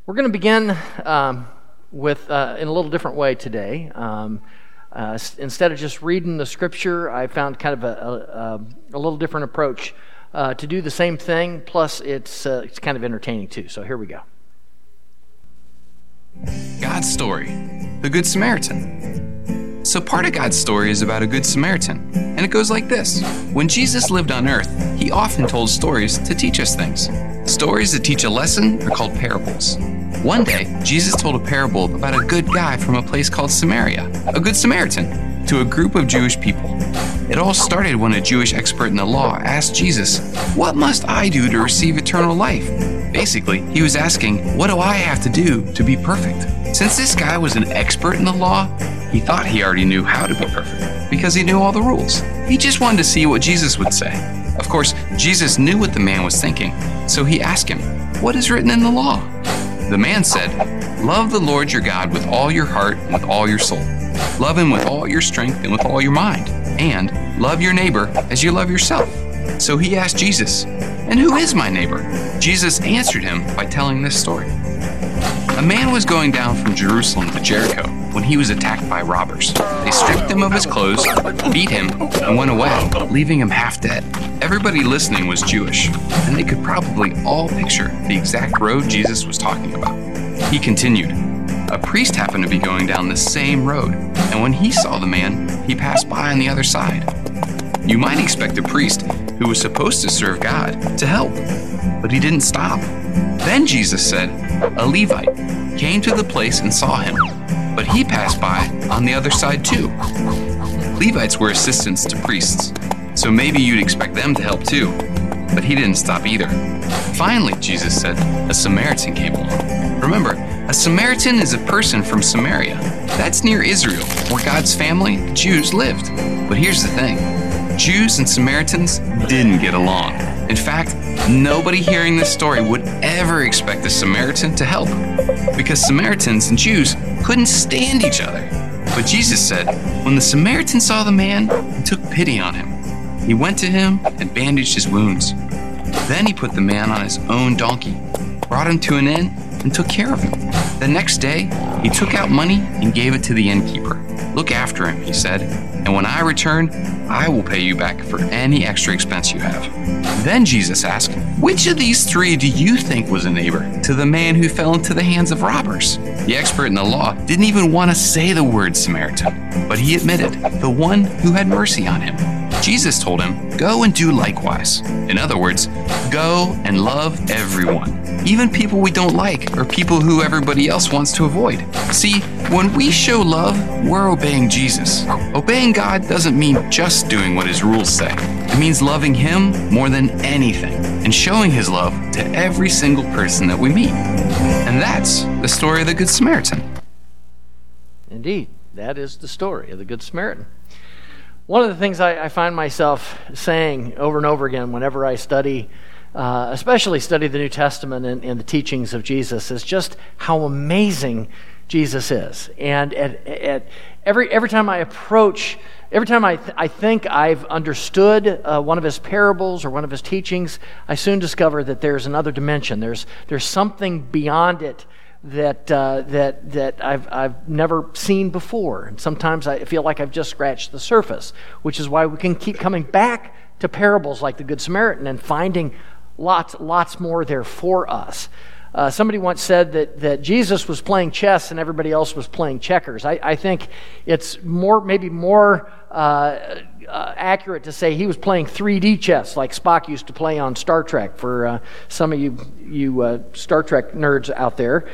We're going to begin with in a little different way today. Instead of just reading the scripture, I found kind of a little different approach to do the same thing. Plus, it's kind of entertaining too. So here we go. God's story, the Good Samaritan. So part of God's story is about a Good Samaritan, and it goes like this. When Jesus lived on earth, he often told stories to teach us things. Stories that teach a lesson are called parables. One day, Jesus told a parable about a good guy from a place called Samaria, a Good Samaritan, to a group of Jewish people. It all started when a Jewish expert in the law asked Jesus, "What must I do to receive eternal life?" Basically, he was asking, what do I have to do to be perfect? Since this guy was an expert in the law, he thought he already knew how to be perfect because he knew all the rules. He just wanted to see what Jesus would say. Of course, Jesus knew what the man was thinking, so he asked him, "What is written in the law?" The man said, "Love the Lord your God with all your heart and with all your soul. Love him with all your strength and with all your mind. And love your neighbor as you love yourself." So he asked Jesus, "And who is my neighbor?" Jesus answered him by telling this story. A man was going down from Jerusalem to Jericho when he was attacked by robbers. They stripped him of his clothes, beat him, and went away, leaving him half dead. Everybody listening was Jewish, and they could probably all picture the exact road Jesus was talking about. He continued, "A priest happened to be going down the same road, and when he saw the man, he passed by on the other side." You might expect a priest who was supposed to serve God to help, but he didn't stop. Then Jesus said, a Levite came to the place and saw him, but he passed by on the other side too. Levites were assistants to priests, so maybe you'd expect them to help too, but he didn't stop either. Finally, Jesus said, a Samaritan came along. Remember, a Samaritan is a person from Samaria. That's near Israel, where God's family, the Jews, lived. But here's the thing. Jews and Samaritans didn't get along. In fact, nobody hearing this story would ever expect a Samaritan to help, because Samaritans and Jews couldn't stand each other. But Jesus said, when the Samaritan saw the man, he took pity on him. He went to him and bandaged his wounds. Then he put the man on his own donkey, brought him to an inn, and took care of him. The next day, he took out money and gave it to the innkeeper. "Look after him," he said, "and when I return, I will pay you back for any extra expense you have." Then Jesus asked, "Which of these three do you think was a neighbor to the man who fell into the hands of robbers?" The expert in the law didn't even want to say the word Samaritan, but he admitted, the one who had mercy on him. Jesus told him, "Go and do likewise." In other words, go and love everyone, even people we don't like or people who everybody else wants to avoid. See, when we show love, we're obeying Jesus. Obeying God doesn't mean just doing what his rules say. It means loving him more than anything and showing his love to every single person that we meet. And that's the story of the Good Samaritan. Indeed, that is the story of the Good Samaritan. One of the things I find myself saying over and over again whenever I study, especially study the New Testament and the teachings of Jesus, is just how amazing Jesus is. And at every time I approach, every time I think I've understood one of his parables or one of his teachings, I soon discover that there's another dimension. There's something beyond it that I've never seen before. And sometimes I feel like I've just scratched the surface, which is why we can keep coming back to parables like the Good Samaritan and finding lots more there for us. Somebody once said that Jesus was playing chess and everybody else was playing checkers. I think it's maybe more accurate to say he was playing 3D chess like Spock used to play on Star Trek. For some of you Star Trek nerds out there,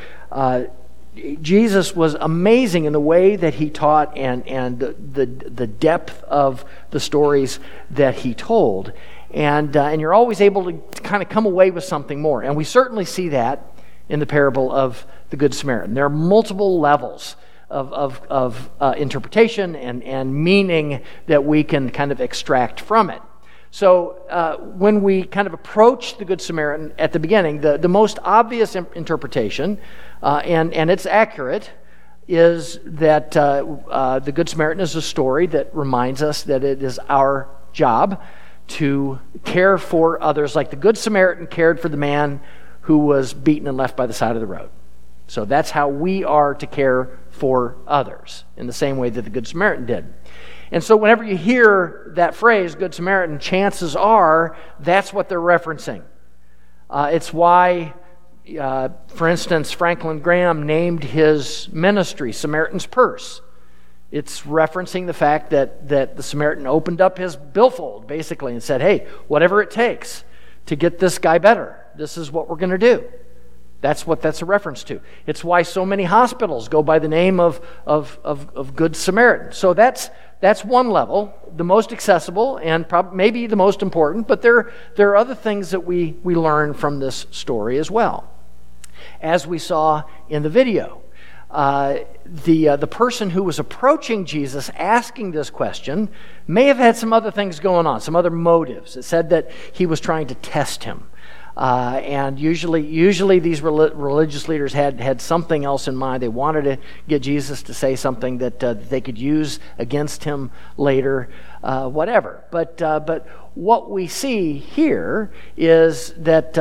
Jesus was amazing in the way that he taught and the depth of the stories that he told. And you're always able to kind of come away with something more. And we certainly see that in the parable of the Good Samaritan. There are multiple levels of interpretation and meaning that we can kind of extract from it. So when we kind of approach the Good Samaritan at the beginning, the most obvious interpretation, and it's accurate, is that the Good Samaritan is a story that reminds us that it is our job to care for others, like the Good Samaritan cared for the man who was beaten and left by the side of the road. So that's how we are to care for others, in the same way that the Good Samaritan did. And so whenever you hear that phrase, Good Samaritan, chances are that's what they're referencing. It's why, for instance, Franklin Graham named his ministry Samaritan's Purse. It's referencing the fact that the Samaritan opened up his billfold, basically, and said, hey, whatever it takes to get this guy better, this is what we're going to do. That's what that's a reference to. It's why so many hospitals go by the name of Good Samaritan. So that's one level, the most accessible and maybe the most important, but there are other things that we learn from this story as well. As we saw in the video, the person who was approaching Jesus asking this question may have had some other things going on, some other motives. It said that he was trying to test him. And usually these religious leaders had something else in mind. They wanted to get Jesus to say something that they could use against him later, whatever. But what we see here is that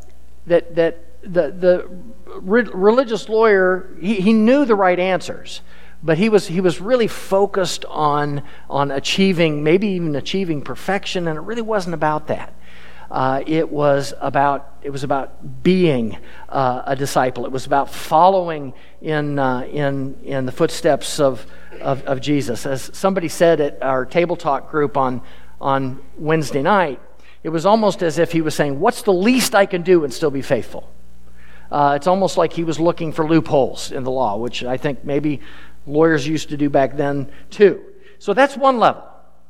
the religious lawyer, he knew the right answers, but he was really focused on achieving, maybe even achieving perfection, and it really wasn't about that. It was about being a disciple. It was about following in the footsteps of Jesus. As somebody said at our table talk group on Wednesday night, it was almost as if he was saying, "What's the least I can do and still be faithful?" It's almost like he was looking for loopholes in the law, which I think maybe lawyers used to do back then too. So that's one level.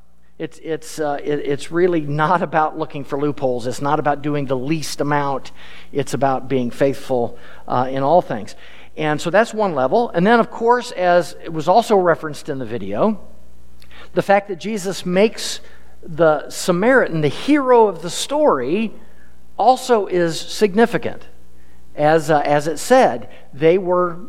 It's really not about looking for loopholes. It's not about doing the least amount. It's about being faithful in all things. And so that's one level. And then, of course, as it was also referenced in the video, the fact that Jesus makes the Samaritan the hero of the story also is significant. As it said, they were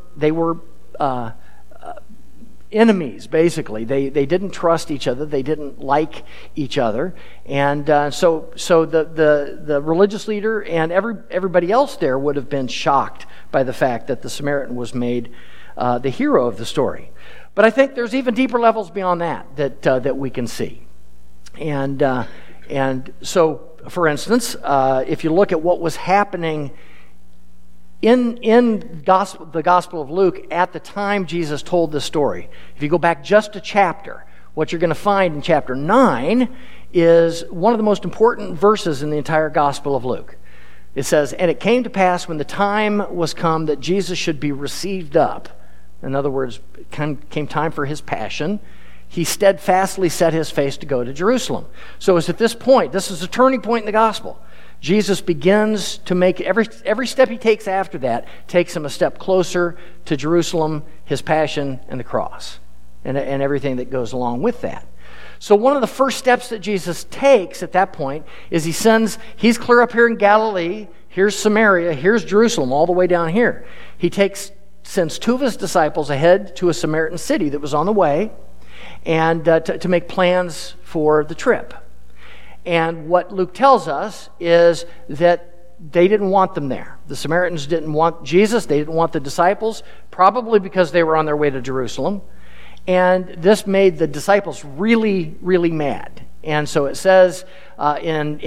enemies, basically. They didn't trust each other. They didn't like each other. And so the religious leader and everybody else there would have been shocked by the fact that the Samaritan was made the hero of the story. But I think there's even deeper levels beyond that we can see. And so, for instance, if you look at what was happening in the Gospel of Luke at the time Jesus told this story, if you go back just a chapter, what you're going to find in chapter 9 is one of the most important verses in the entire Gospel of Luke. It says, "And it came to pass when the time was come that Jesus should be received up." In other words, it came time for his passion. He steadfastly set his face to go to Jerusalem. So it's at this point, this is a turning point in the Gospel. Jesus begins to make, every step he takes after that takes him a step closer to Jerusalem, his passion, and the cross, and everything that goes along with that. So one of the first steps that Jesus takes at that point is he's clear up here in Galilee, here's Samaria, here's Jerusalem, all the way down here. He sends two of his disciples ahead to a Samaritan city that was on the way, and to make plans for the trip. And what Luke tells us is that they didn't want them there. The Samaritans didn't want Jesus. They didn't want the disciples, probably because they were on their way to Jerusalem. And this made the disciples really, really mad. And so it says in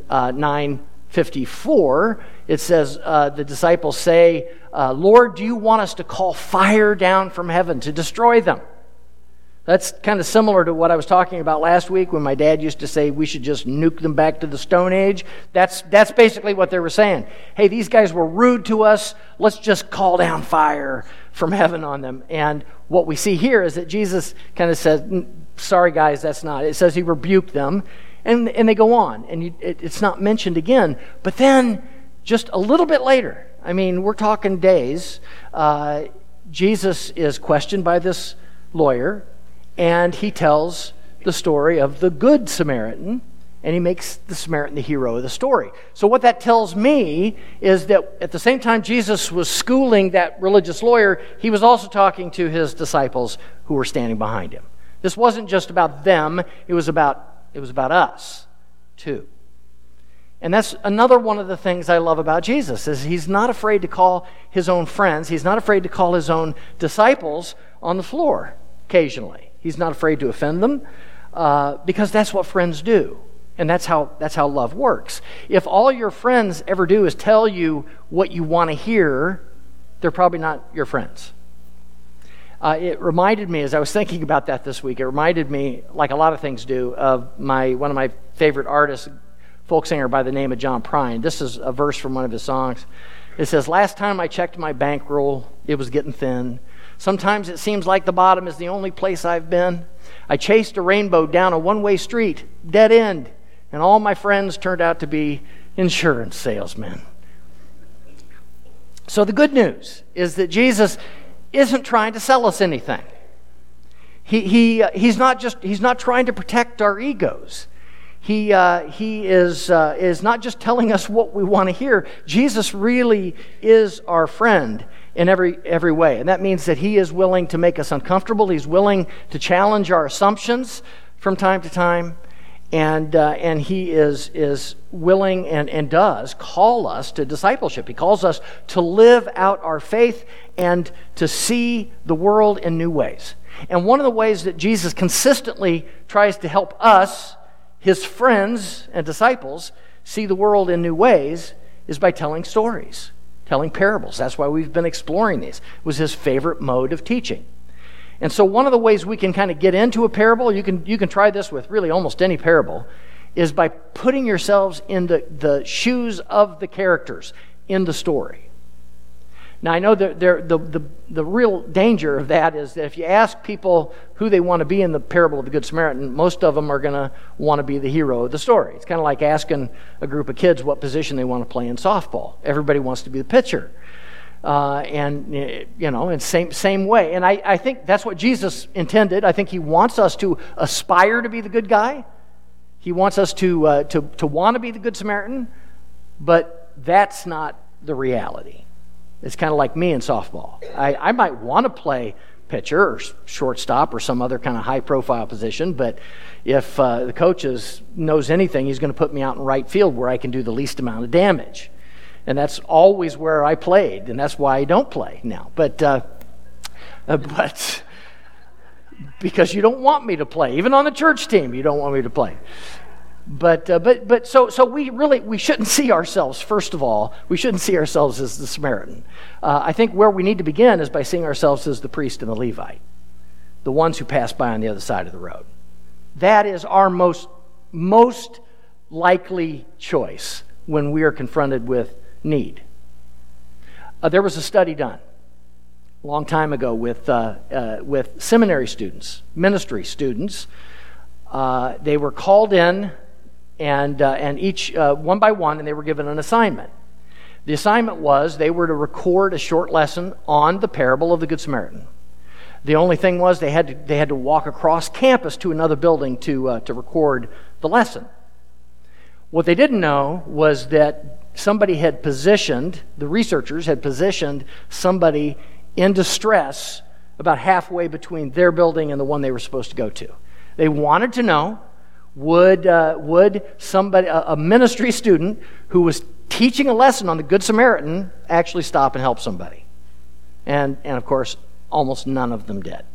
9:54, it says, the disciples say, "Lord, do you want us to call fire down from heaven to destroy them?" That's kind of similar to what I was talking about last week when my dad used to say we should just nuke them back to the Stone Age. That's basically what they were saying. Hey, these guys were rude to us. Let's just call down fire from heaven on them. And what we see here is that Jesus kind of says, "Sorry, guys, that's not." It says he rebuked them, and they go on. And it's not mentioned again. But then, just a little bit later, I mean, we're talking days, Jesus is questioned by this lawyer, and he tells the story of the Good Samaritan, and he makes the Samaritan the hero of the story. So what that tells me is that at the same time Jesus was schooling that religious lawyer, he was also talking to his disciples who were standing behind him. This wasn't just about them, it was about us too. And that's another one of the things I love about Jesus, is he's not afraid to call his own friends, he's not afraid to call his own disciples on the floor occasionally. He's not afraid to offend them because that's what friends do. And that's how love works. If all your friends ever do is tell you what you want to hear, they're probably not your friends. It reminded me, as I was thinking about that this week, it reminded me, like a lot of things do, of one of my favorite artists, folk singer by the name of John Prine. This is a verse from one of his songs. It says, "Last time I checked my bankroll, it was getting thin. Sometimes it seems like the bottom is the only place I've been. I chased a rainbow down a one-way street, dead end, and all my friends turned out to be insurance salesmen." So the good news is that Jesus isn't trying to sell us anything. He's not trying to protect our egos. He is not just telling us what we want to hear. Jesus really is our friend in every way. And that means that he is willing to make us uncomfortable. He's willing to challenge our assumptions from time to time. And he is willing and does call us to discipleship. He calls us to live out our faith and to see the world in new ways. And one of the ways that Jesus consistently tries to help us, his friends and disciples, see the world in new ways is by telling stories, telling parables. That's why we've been exploring these. It was his favorite mode of teaching. And so one of the ways we can kind of get into a parable, you can try this with really almost any parable, is by putting yourselves in the shoes of the characters in the story. Now, I know that the real danger of that is that if you ask people who they want to be in the parable of the Good Samaritan, most of them are going to want to be the hero of the story. It's kind of like asking a group of kids what position they want to play in softball. Everybody wants to be the pitcher. And same way. And I think that's what Jesus intended. I think he wants us to aspire to be the good guy. He wants us to want to be the Good Samaritan, but that's not the reality. It's kind of like me in softball. I might want to play pitcher or shortstop or some other kind of high-profile position, but if the coach knows anything, he's going to put me out in right field where I can do the least amount of damage. And that's always where I played, and that's why I don't play now. But because you don't want me to play, even on the church team, you don't want me to play. So we shouldn't see ourselves. First of all, we shouldn't see ourselves as the Samaritan. I think where we need to begin is by seeing ourselves as the priest and the Levite, the ones who pass by on the other side of the road. That is our most likely choice when we are confronted with need. There was a study done a long time ago with seminary students, ministry students. They were called in, and each one by one, and they were given an assignment. The assignment was they were to record a short lesson on the parable of the Good Samaritan. The only thing was they had to walk across campus to another building to record the lesson. What they didn't know was that the researchers had positioned somebody in distress about halfway between their building and the one they were supposed to go to. They wanted to know, would somebody, a ministry student who was teaching a lesson on the Good Samaritan, actually stop and help somebody? And of course, almost none of them did.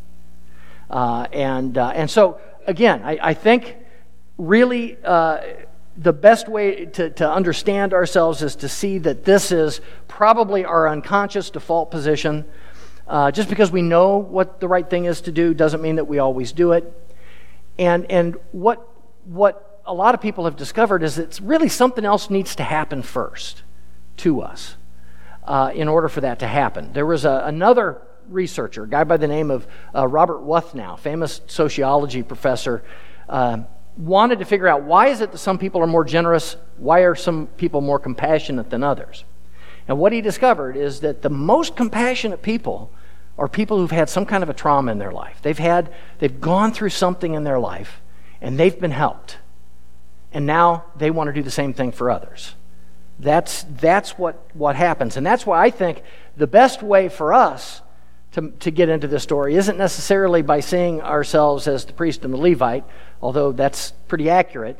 And so, again, I think really the best way to understand ourselves is to see that this is probably our unconscious default position. Just because we know what the right thing is to do doesn't mean that we always do it. And what a lot of people have discovered is that really something else needs to happen first to us in order for that to happen. There was another researcher, a guy by the name of Robert Wuthnow, famous sociology professor, wanted to figure out why is it that some people are more generous, why are some people more compassionate than others? And what he discovered is that the most compassionate people are people who've had some kind of a trauma in their life. They've gone through something in their life, and they've been helped. And now they want to do the same thing for others. That's what happens. And that's why I think the best way for us to get into this story isn't necessarily by seeing ourselves as the priest and the Levite, although that's pretty accurate.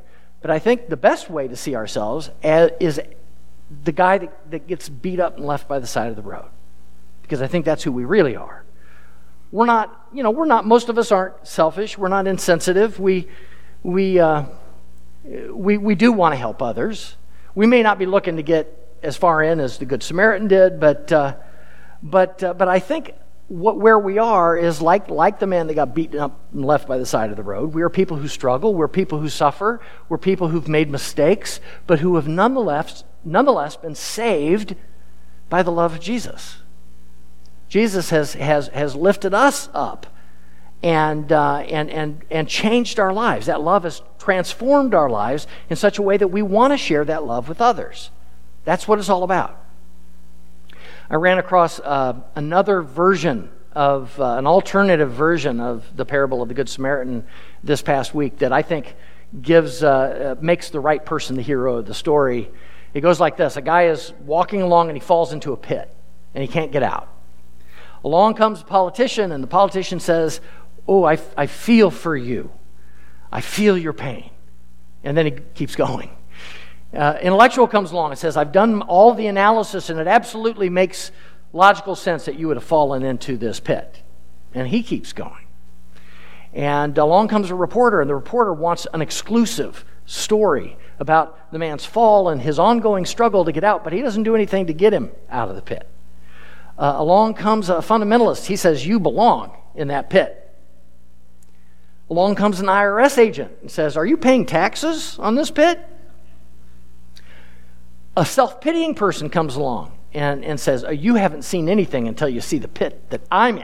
But I think the best way to see ourselves is the guy that gets beat up and left by the side of the road. Because I think that's who we really are. We're not, most of us aren't selfish. We're not insensitive. We do want to help others. We may not be looking to get as far in as the Good Samaritan did, but I think where we are is like the man that got beaten up and left by the side of the road. We are people who struggle. We're people who suffer. We're people who've made mistakes, but who have nonetheless been saved by the love of Jesus. Jesus has lifted us up and changed our lives. That love has transformed our lives in such a way that we want to share that love with others. That's what it's all about. I ran across another version of an alternative version of the parable of the Good Samaritan this past week that I think makes the right person the hero of the story. It goes like this. A guy is walking along and he falls into a pit and he can't get out. Along comes a politician, and the politician says, "Oh, I feel for you. I feel your pain." And then he keeps going. Intellectual comes along and says, "I've done all the analysis, and it absolutely makes logical sense that you would have fallen into this pit." And he keeps going. And along comes a reporter, and the reporter wants an exclusive story about the man's fall and his ongoing struggle to get out, but he doesn't do anything to get him out of the pit. Along comes a fundamentalist. He says, "You belong in that pit." Along comes an IRS agent and says, "Are you paying taxes on this pit?" A self-pitying person comes along and says, "You haven't seen anything until you see the pit that I'm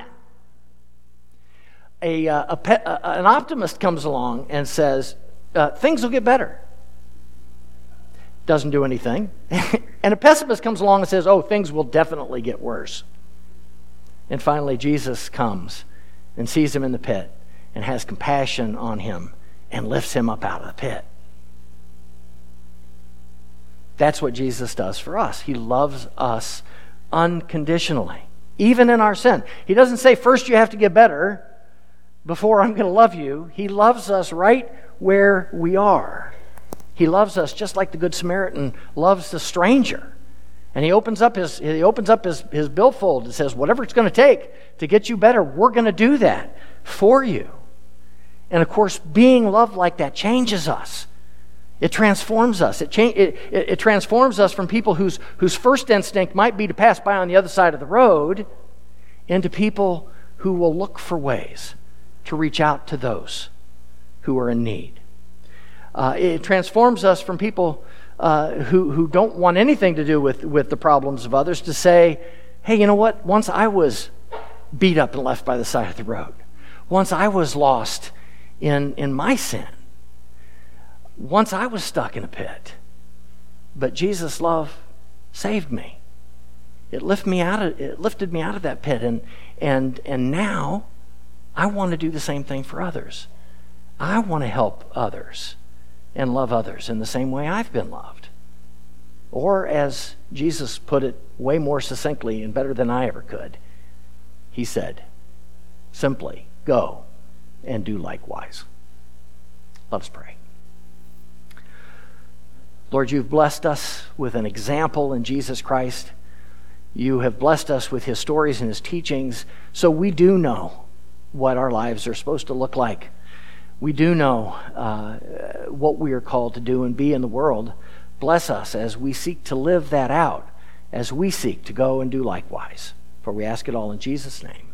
in." An optimist comes along and says, "Things will get better." Doesn't do anything. And a pessimist comes along and says, "Oh, things will definitely get worse." And finally, Jesus comes and sees him in the pit and has compassion on him and lifts him up out of the pit. That's what Jesus does for us. He loves us unconditionally, even in our sin. He doesn't say, "First you have to get better before I'm going to love you." He loves us right where we are. He loves us just like the Good Samaritan loves the stranger. And he opens up his billfold and says, "Whatever it's going to take to get you better, we're going to do that for you." And of course, being loved like that changes us. It transforms us. It transforms us from people whose first instinct might be to pass by on the other side of the road into people who will look for ways to reach out to those who are in need. It transforms us from people who don't want anything to do with the problems of others to say, "Hey, you know what? Once I was beat up and left by the side of the road. Once I was lost in my sin. Once I was stuck in a pit. But Jesus' love saved me. It lifted me out of that pit, and now I want to do the same thing for others. I want to help others and love others in the same way I've been loved." Or as Jesus put it way more succinctly and better than I ever could, he said, simply, "Go and do likewise." Let us pray. Lord, you've blessed us with an example in Jesus Christ. You have blessed us with his stories and his teachings, so we do know what our lives are supposed to look like. We do know what we are called to do and be in the world. Bless us as we seek to live that out, as we seek to go and do likewise. For we ask it all in Jesus' name.